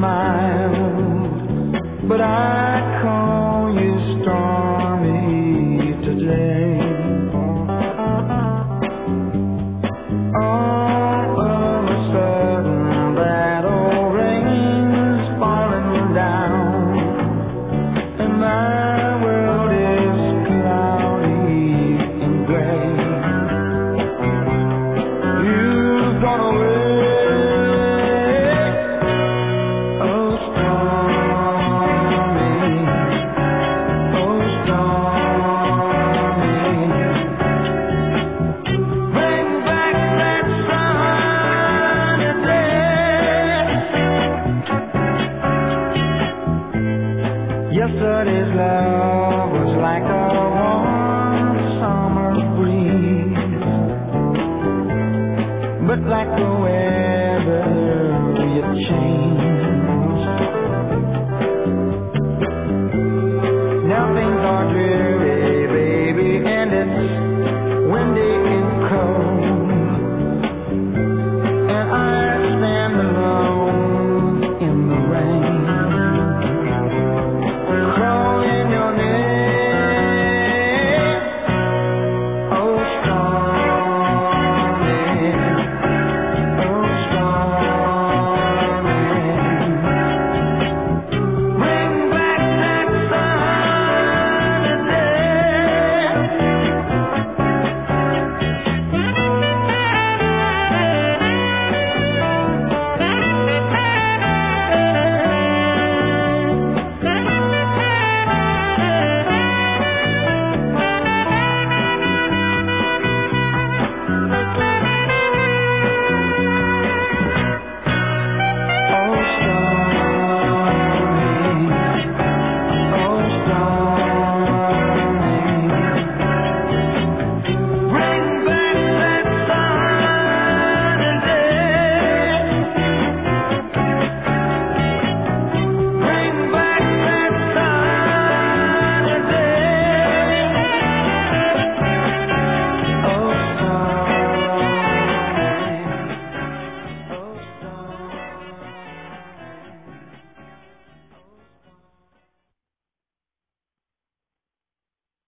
mild, but I call you stormy today. All of a sudden that old rain's falling down, and my world is cloudy and gray. You've gone away. Yesterday's love was like a warm summer breeze, but like the way